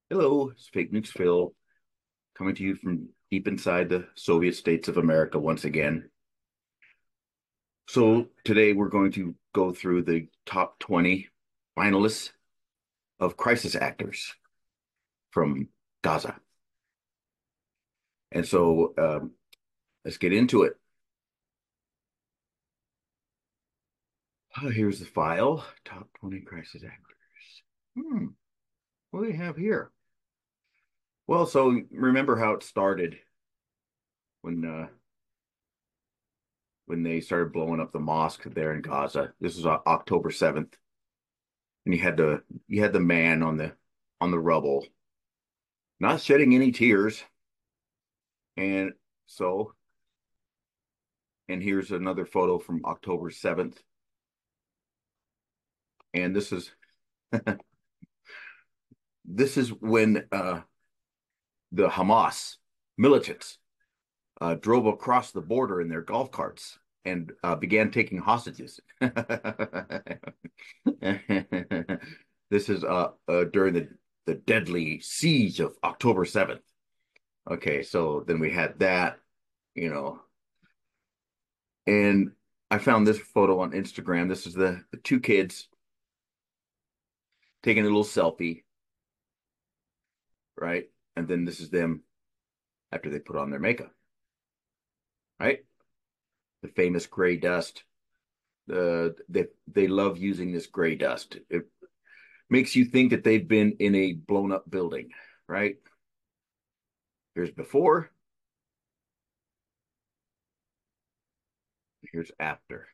Hello, it's Fake News Phil coming to you from deep inside the Soviet states of America once again. So today we're going to go through the top 20 finalists of crisis actors from Gaza. And so let's get into it. Here's the file, top 20 crisis actors. What do we have here? Well, so remember how it started when when they started blowing up the mosque there in Gaza. This was October 7th. And you had the man on the rubble, not shedding any tears. And so, and here's another photo from October 7th. And this is when the Hamas militants drove across the border in their golf carts and began taking hostages. This is during the deadly siege of October 7th. Okay, so then we had that, you know, and I found this photo on Instagram. This is the two kids taking a little selfie, right? And then this is them after they put on their makeup, right? The famous gray dust. They love using this gray dust. It makes you think that they've been in a blown up building, right? Here's before, here's after.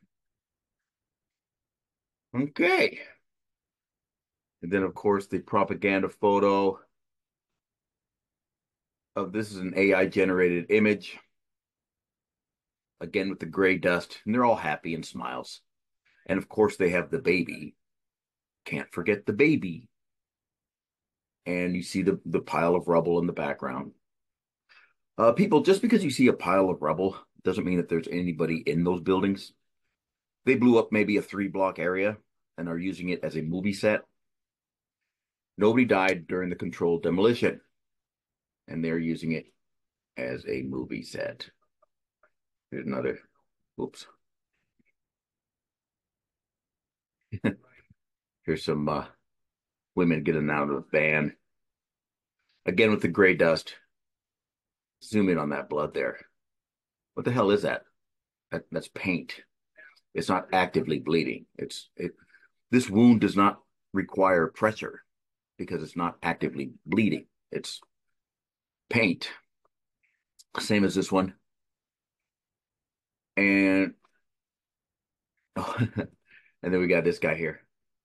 Okay. And then, of course, the propaganda photo of this is an AI generated image, again with the gray dust, and they're all happy and smiles. And of course, they have the baby. Can't forget the baby. And you see the pile of rubble in the background. People, just because you see a pile of rubble doesn't mean that there's anybody in those buildings. They blew up maybe a 3 block area and are using it as a movie set. Nobody died during the controlled demolition, and they're using it as a movie set. Here's another. Oops. Here's some women getting out of the van. Again with the gray dust. Zoom in on that blood there. What the hell is that? That's paint. It's not actively bleeding. This wound does not require pressure because it's not actively bleeding. It's paint. Same as this one. And oh, and then we got this guy here.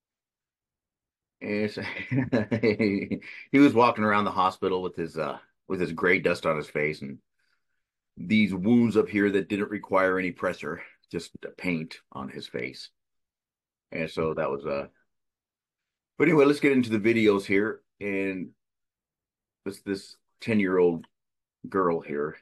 And he was walking around the hospital with his gray dust on his face and these wounds up here that didn't require any pressure, just paint on his face. And so that was but anyway, let's get into the videos here. And this 10-year-old girl here.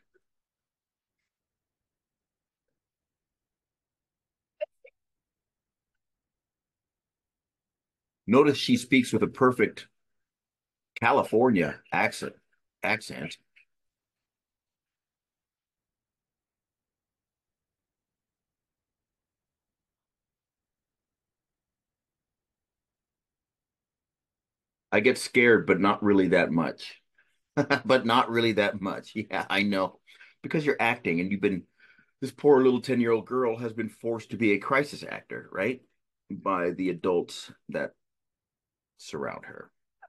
Notice she speaks with a perfect California accent. I get scared, but not really that much. But not really that much. Yeah, I know. Because you're acting and this poor little 10-year-old girl has been forced to be a crisis actor, right? By the adults that surround her.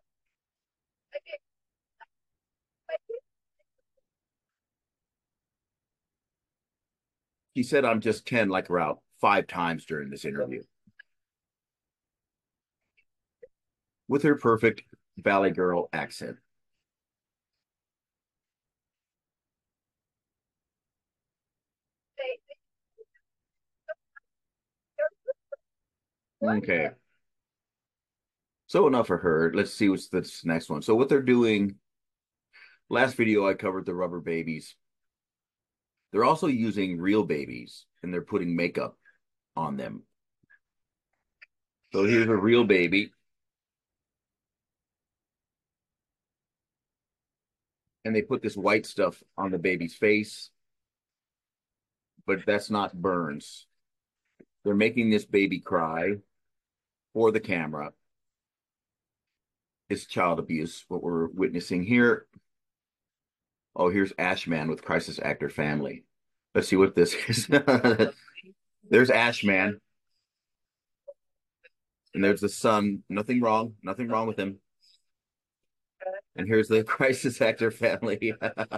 She said I'm just 10 like around 5 times during this interview with her perfect Valley Girl accent. Okay. So enough for her. Let's see what's this next one. So what they're doing, last video I covered the rubber babies. They're also using real babies and they're putting makeup on them. So here's a real baby. and they put this white stuff on the baby's face, but that's not burns. They're making this baby cry for the camera. It's child abuse, what we're witnessing here. Oh, here's Ashman with crisis actor family. Let's see what this is. There's Ashman, and there's the son. Nothing wrong with him. And here's the crisis actor family.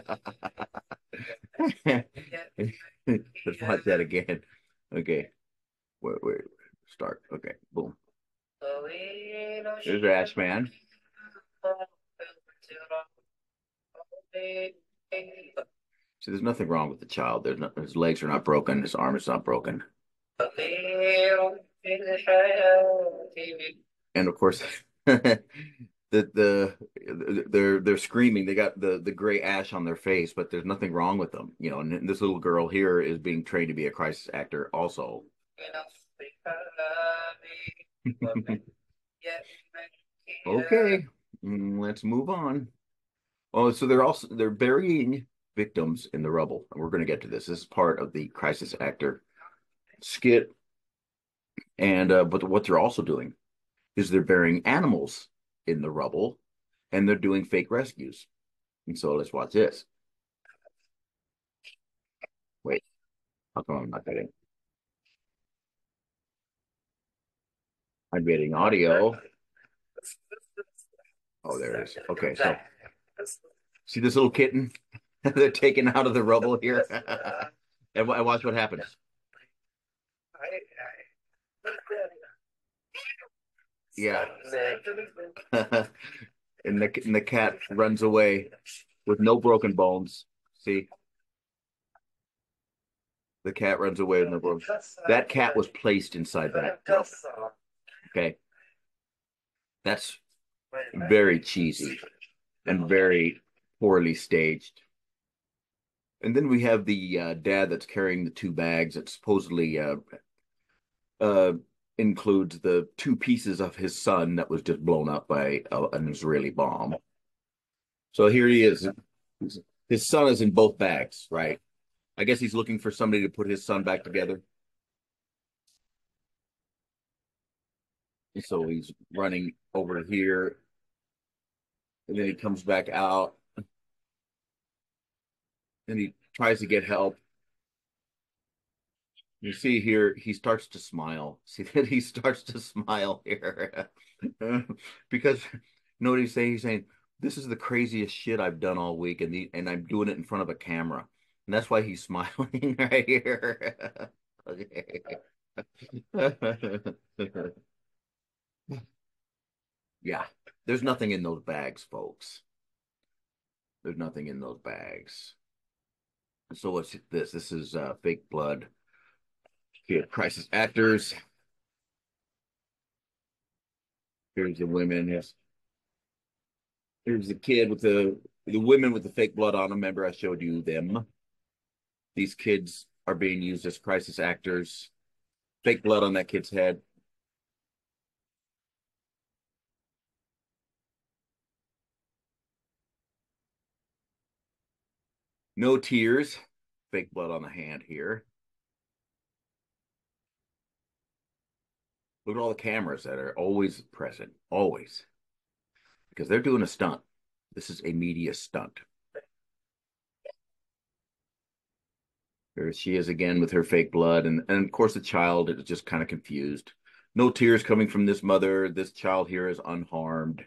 Let's watch that again. Okay, wait, start. Okay, boom. There's Ashman. See, there's nothing wrong with the child. His legs are not broken. His arm is not broken. And of course, they're screaming. They got the gray ash on their face, but there's nothing wrong with them. And this little girl here is being trained to be a crisis actor also. Okay, let's move on. Oh, so they're burying victims in the rubble. We're going to get to this. This is part of the crisis actor skit. And but what they're also doing is they're burying animals in the rubble, and they're doing fake rescues. And so let's watch this. Wait, how come I'm not getting? I'm getting audio. Oh, there it is. Okay, so see this little kitten they're taking out of the rubble here, and watch what happens. Yeah, and the cat runs away with no broken bones. See, the cat runs away with no broken. That cat was placed inside that. Okay, that's very cheesy and very poorly staged. And then we have the dad that's carrying the two bags that supposedly uh, includes the two pieces of his son that was just blown up by an Israeli bomb. So here he is. His son is in both bags, right? I guess he's looking for somebody to put his son back together. So he's running over here, and then he comes back out, and he tries to get help. You see here, he starts to smile. See that he starts to smile here because you know what he's saying? He's saying, "This is the craziest shit I've done all week, and I'm doing it in front of a camera." And that's why he's smiling right here. Okay. Yeah, there's nothing in those bags, folks. There's nothing in those bags. So what's this? This is fake blood. Okay, crisis actors. Here's the women. Here's the kid with the women with the fake blood on them. Remember, I showed you them. These kids are being used as crisis actors. Fake blood on that kid's head. No tears. Fake blood on the hand here. Look at all the cameras that are always present, always, because they're doing a stunt. This is a media stunt. There she is again with her fake blood, and of course the child is just kind of confused. No tears coming from this mother. This child here is unharmed.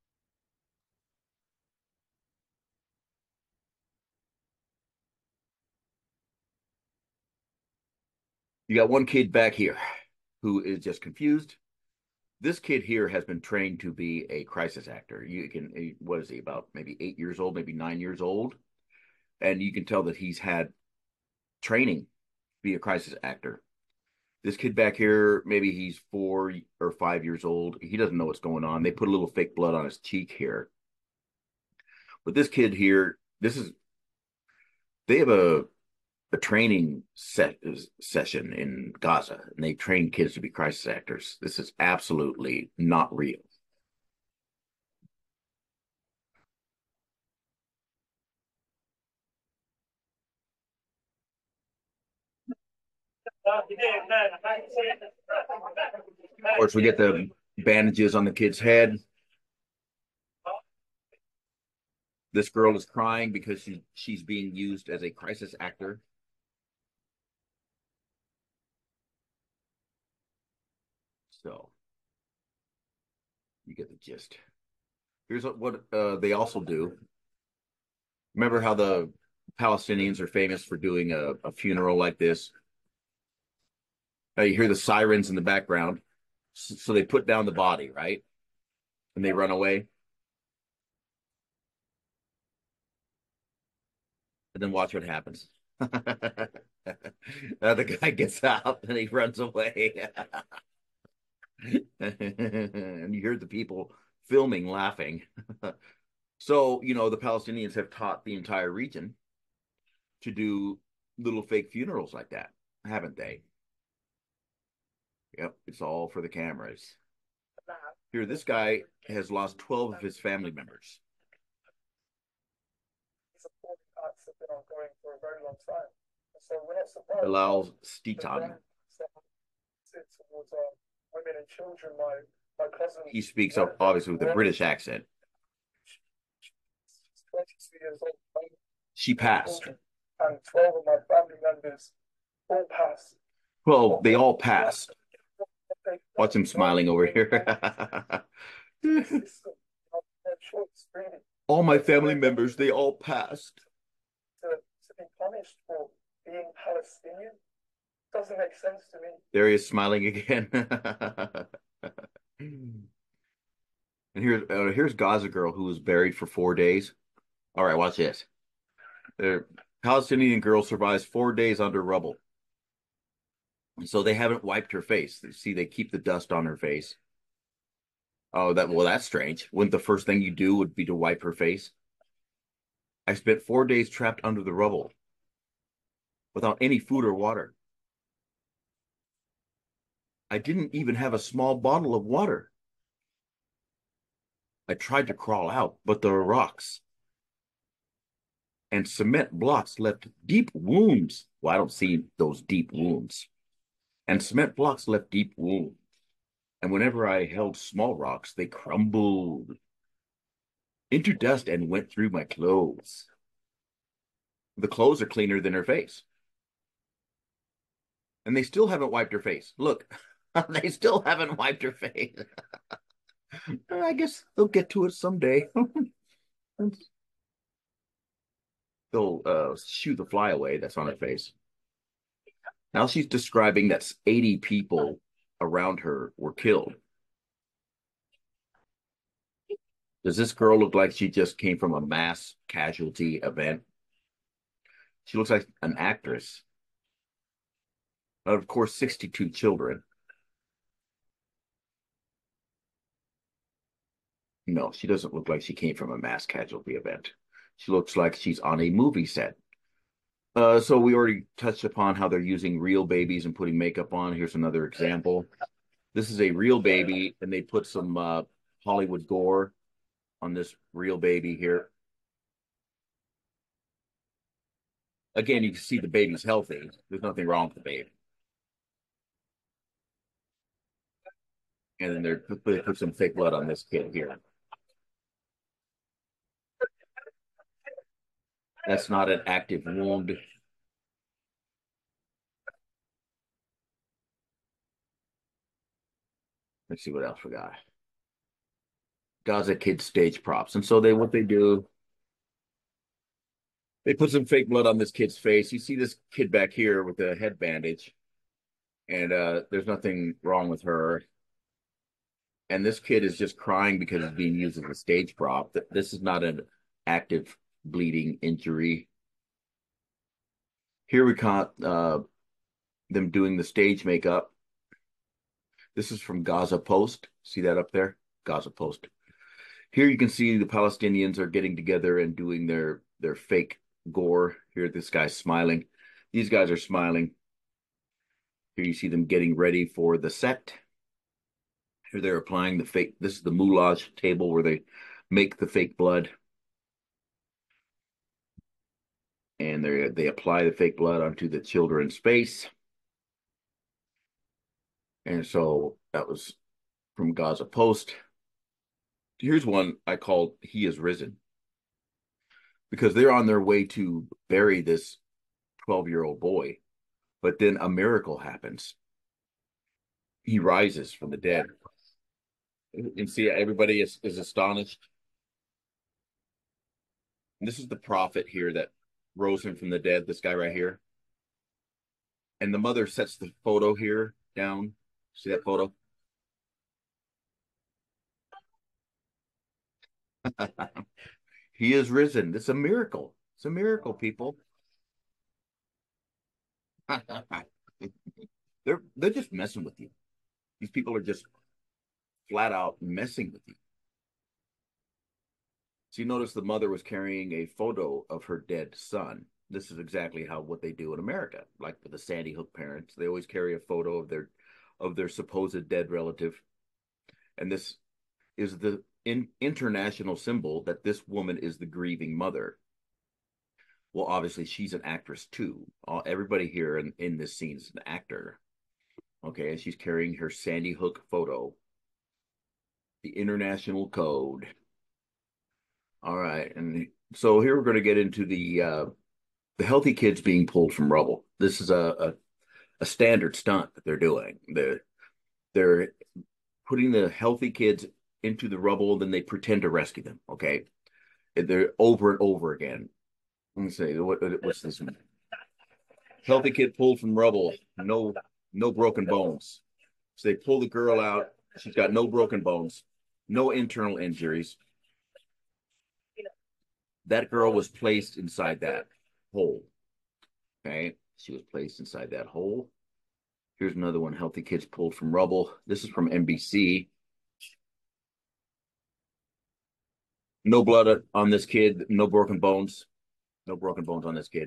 You got one kid back here who is just confused. This kid here has been trained to be a crisis actor. You can, what is he, about maybe 8 years old, maybe 9 years old? And you can tell that he's had training to be a crisis actor. This kid back here, maybe he's 4 or 5 years old. He doesn't know what's going on. They put a little fake blood on his cheek here. But this kid here, they have a training session in Gaza, and they train kids to be crisis actors. This is absolutely not real. Of course, we get the bandages on the kid's head. This girl is crying because she's being used as a crisis actor. So you get the gist. Here's what they also do. Remember how the Palestinians are famous for doing a funeral like this? You hear the sirens in the background. So they put down the body, right? And they run away. And then watch what happens. The guy gets out and he runs away. And you hear the people filming laughing. So, the Palestinians have taught the entire region to do little fake funerals like that, haven't they? Yep, it's all for the cameras. Here, this guy has lost 12 of his family members. Bilal Stitan. He speaks up obviously with a British accent. She passed. And 12 of my family members all passed. Well, they all passed. Watch him smiling over here. All my family members, they all passed. To be punished for being Palestinian doesn't make sense to me. There he is smiling again. And here's Gaza girl who was buried for 4 days. All right, watch this. The Palestinian girl survives 4 days under rubble. So they haven't wiped her face. See, they keep the dust on her face. Oh, that's strange. Wouldn't the first thing you do would be to wipe her face? I spent 4 days trapped under the rubble without any food or water. I didn't even have a small bottle of water. I tried to crawl out, but there were rocks and cement blocks left deep wounds. Well, I don't see those deep wounds. And cement blocks left deep wounds. And whenever I held small rocks, they crumbled into dust and went through my clothes. The clothes are cleaner than her face. And they still haven't wiped her face. Look, they still haven't wiped her face. I guess they'll get to it someday. They'll shoo the fly away that's on her face. Now she's describing that 80 people around her were killed. Does this girl look like she just came from a mass casualty event? She looks like an actress. Of course, 62 children. No, she doesn't look like she came from a mass casualty event. She looks like she's on a movie set. So we already touched upon how they're using real babies and putting makeup on. Here's another example. This is a real baby, and they put some Hollywood gore on this real baby here. Again, you can see the baby's healthy. There's nothing wrong with the baby. And then they put some fake blood on this kid here. That's not an active wound. Let's see what else we got. Gaza kids stage props. And so what they do, they put some fake blood on this kid's face. You see this kid back here with a head bandage, and there's nothing wrong with her. And this kid is just crying because it's being used as a stage prop. This is not an active bleeding injury. Here we caught them doing the stage makeup. This is from Gaza Post. See that up there? Gaza Post. Here you can see the Palestinians are getting together and doing their fake gore. Here, this guy's smiling. These guys are smiling. Here you see them getting ready for the set. Here they're applying the fake. This is the moulage table where they make the fake blood. And they apply the fake blood onto the children's face. And so that was from Gaza Post. Here's one I called He is Risen because they're on their way to bury this 12-year-old boy. But then a miracle happens. He rises from the dead. And see, everybody is astonished. And this is the prophet here that rose him from the dead, this guy right here. And the mother sets the photo here down. See that photo? He is risen. It's a miracle. It's a miracle, people. They're just messing with you. These people are just flat out messing with you. So you notice the mother was carrying a photo of her dead son. This is exactly how what they do in America. Like with the Sandy Hook parents, they always carry a photo of their supposed dead relative. And this is the international symbol that this woman is the grieving mother. Well, obviously she's an actress too. Everybody here in this scene is an actor. Okay, and she's carrying her Sandy Hook photo, the international code. All right, and so here we're going to get into the healthy kids being pulled from rubble. This is a standard stunt that they're doing. They're putting the healthy kids into the rubble, then they pretend to rescue them. Okay, they're over and over again. Let me say what's this one? Healthy kid pulled from rubble. No broken bones. So they pull the girl out. She's got no broken bones, no internal injuries. That girl was placed inside that hole. Okay. She was placed inside that hole. Here's another one. Healthy kids pulled from rubble. This is from NBC. No blood on this kid. No broken bones. No broken bones on this kid.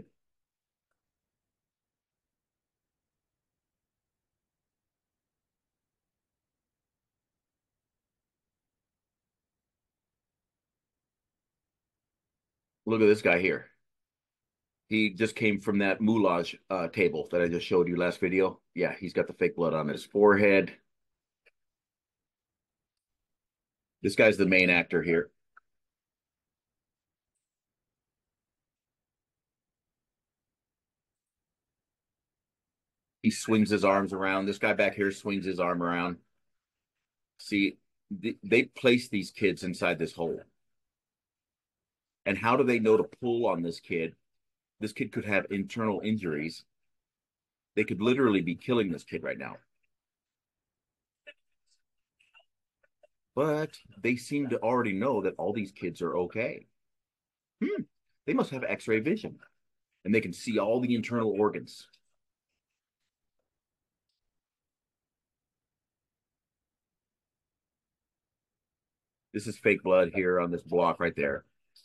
Look at this guy here. He just came from that moulage table that I just showed you last video. Yeah, he's got the fake blood on his forehead. This guy's the main actor here. He swings his arms around. This guy back here swings his arm around. See, they place these kids inside this hole. And how do they know to pull on this kid? This kid could have internal injuries. They could literally be killing this kid right now. But they seem to already know that all these kids are okay. Hmm. They must have x-ray vision and they can see all the internal organs. This is fake blood here on this block right there.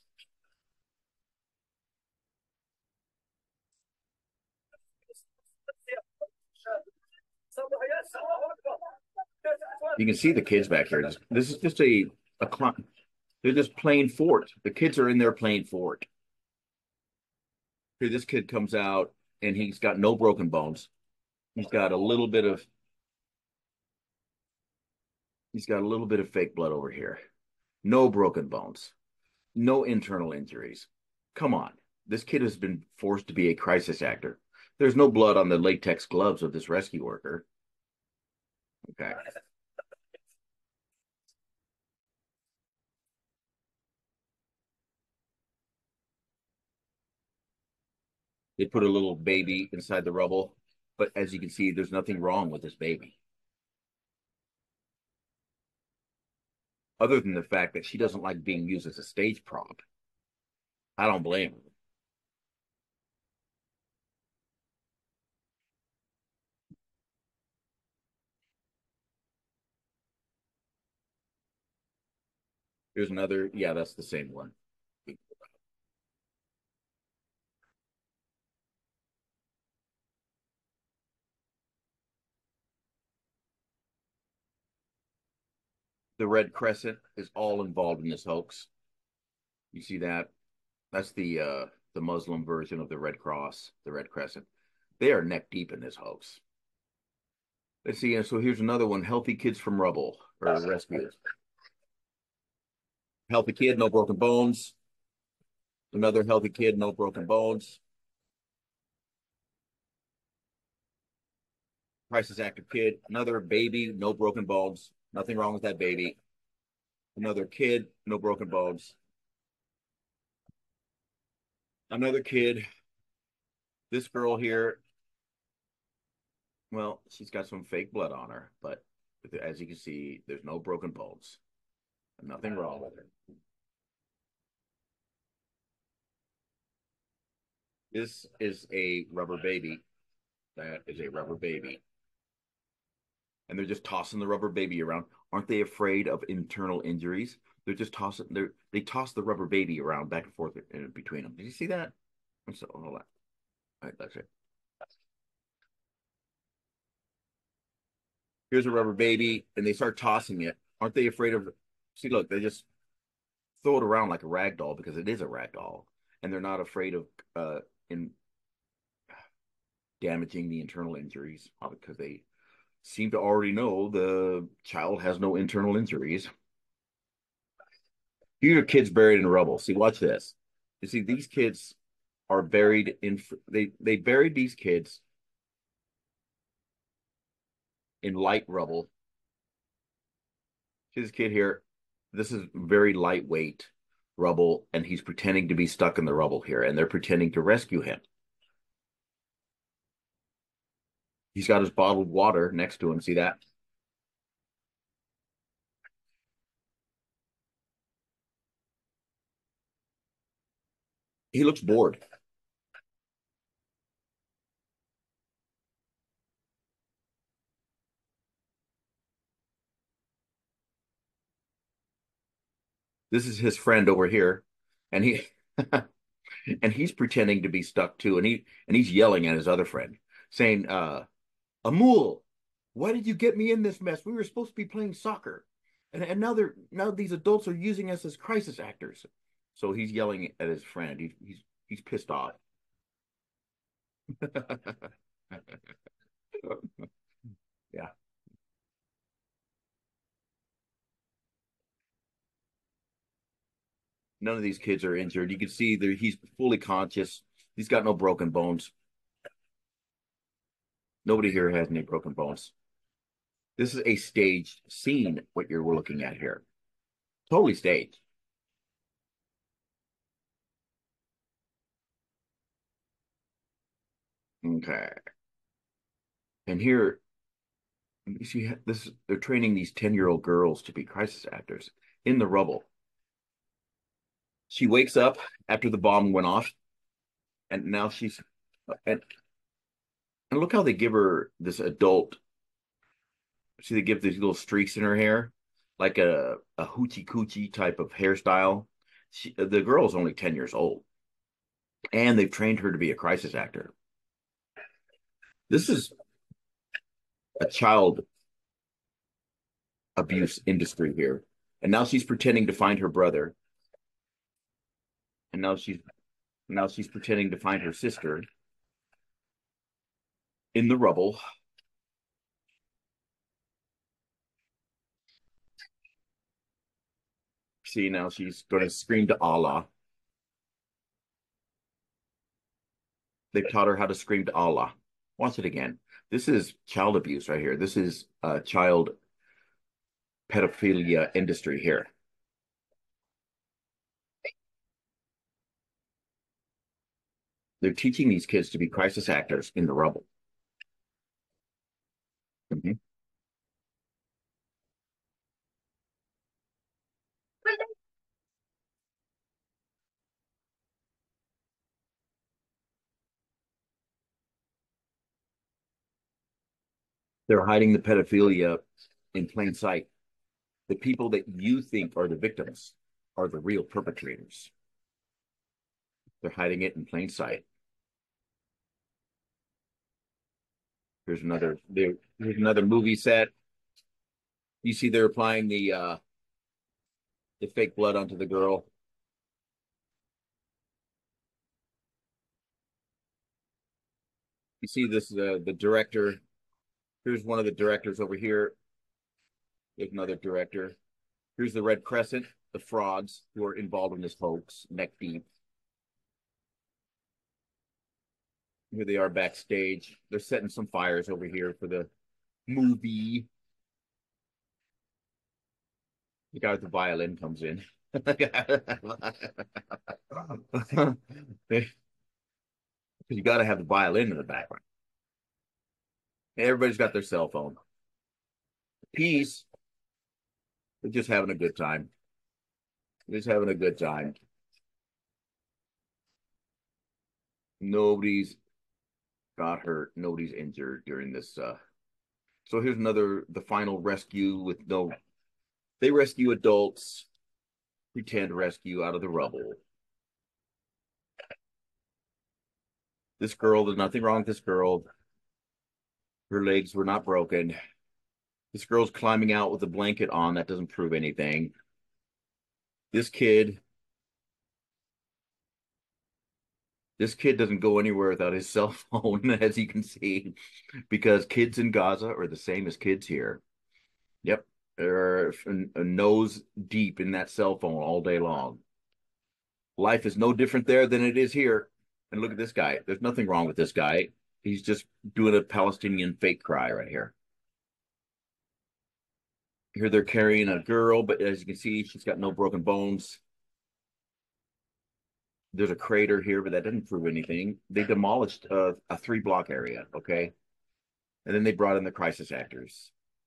You can see the kids back here. This is just a they're just playing fort. The kids are in there playing fort. Here, this kid comes out and he's got no broken bones. He's got a little bit of he's got a little bit of fake blood over here. No broken bones. No internal injuries. Come on. This kid has been forced to be a crisis actor. There's no blood on the latex gloves of this rescue worker. Okay. They put a little baby inside the rubble, but as you can see, there's nothing wrong with this baby, other than the fact that she doesn't like being used as a stage prop. I don't blame her. Here's another. Yeah, that's the same one. The Red Crescent is all involved in this hoax. You see that? That's the Muslim version of the Red Cross, the Red Crescent. They are neck deep in this hoax. Let's see. And so here's another one: healthy kids from rubble or rescues. Healthy kid, no broken bones. Another healthy kid, no broken bones. Crisis active kid. Another baby, no broken bones. Nothing wrong with that baby. Another kid, no broken bones. Another kid. This girl here, well, she's got some fake blood on her, but as you can see, there's no broken bones. Nothing wrong with her. This is a rubber baby. That is a rubber baby. And they're just tossing the rubber baby around. Aren't they afraid of internal injuries? They're just tossing. They toss the rubber baby around back and forth in between them. Did you see that? So hold on. All right, that's it. Here's a rubber baby, and they start tossing it. Aren't they afraid of? See, look, they just throw it around like a rag doll because it is a rag doll, and they're not afraid of in damaging the internal injuries because they seem to already know the child has no internal injuries. These are kids buried in rubble. See, watch this. You see, these kids are buried in. They buried these kids in light rubble. See this kid here. This is very lightweight rubble, and he's pretending to be stuck in the rubble here, and they're pretending to rescue him. He's got his bottled water next to him. See that? He looks bored. This is his friend over here, and he and he's pretending to be stuck too, and he's yelling at his other friend, saying, Amul, why did you get me in this mess? We were supposed to be playing soccer. And now these adults are using us as crisis actors. So he's yelling at his friend. He's pissed off. Yeah. None of these kids are injured. You can see that he's fully conscious. He's got no broken bones. Nobody here has any broken bones. This is a staged scene, what you're looking at here. Totally staged. Okay. And here, you see this, they're training these 10-year-old girls to be crisis actors in the rubble. She wakes up after the bomb went off, and now and look how they give her this adult. See, they give these little streaks in her hair, like a hoochie coochie type of hairstyle. The girl is only 10 years old, and they've trained her to be a crisis actor. This is a child abuse industry here, and now she's pretending to find her brother, and now she's pretending to find her sister in the rubble. See, now she's going to scream to Allah. They've taught her how to scream to Allah. Watch it again. This is child abuse right here. This is child pedophilia industry here. They're teaching these kids to be crisis actors in the rubble. Mhm. They're hiding the pedophilia in plain sight. The people that you think are the victims are the real perpetrators. They're hiding it in plain sight. Here's another movie set. You see they're applying the fake blood onto the girl. You see this the director. Here's one of the directors over here. There's another director. Here's the Red Crescent, the frauds who are involved in this hoax, neck deep. Here they are backstage. They're setting some fires over here for the movie. The guy with the violin comes in. You got to have the violin in the background. Everybody's got their cell phone. Peace. They're just having a good time. Just having a good time. Nobody's got hurt. Nobody's injured during this. So here's the final rescue with no. They rescue adults, pretend rescue out of the rubble. This girl, there's nothing wrong with this girl. Her legs were not broken. This girl's climbing out with a blanket on. That doesn't prove anything. This kid This kid doesn't go anywhere without his cell phone, as you can see, because kids in Gaza are the same as kids here. Yep, they're a nose deep in that cell phone all day long. Life is no different there than it is here. And look at this guy. There's nothing wrong with this guy. He's just doing a Palestinian fake cry right here. Here they're carrying a girl, but as you can see, she's got no broken bones. There's a crater here, but that doesn't prove anything. They demolished a 3 block area, okay? And then they brought in the crisis actors.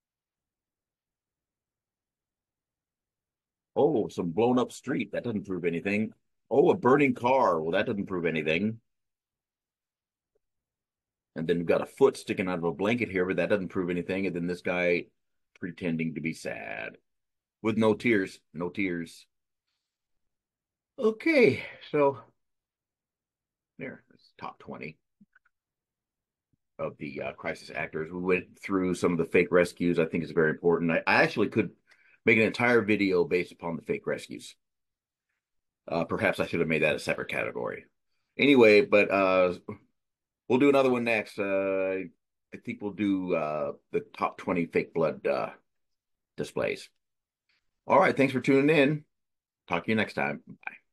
Oh, some blown up street. That doesn't prove anything. Oh, a burning car. Well, that doesn't prove anything. And then we've got a foot sticking out of a blanket here, but that doesn't prove anything. And then this guy pretending to be sad with no tears. No tears. Okay, so there, it's top 20 of the crisis actors. We went through some of the fake rescues. I think it's very important. I actually could make an entire video based upon the fake rescues. Perhaps I should have made that a separate category. Anyway, but we'll do another one next. I think we'll do the top 20 fake blood displays. All right, thanks for tuning in. Talk to you next time. Bye.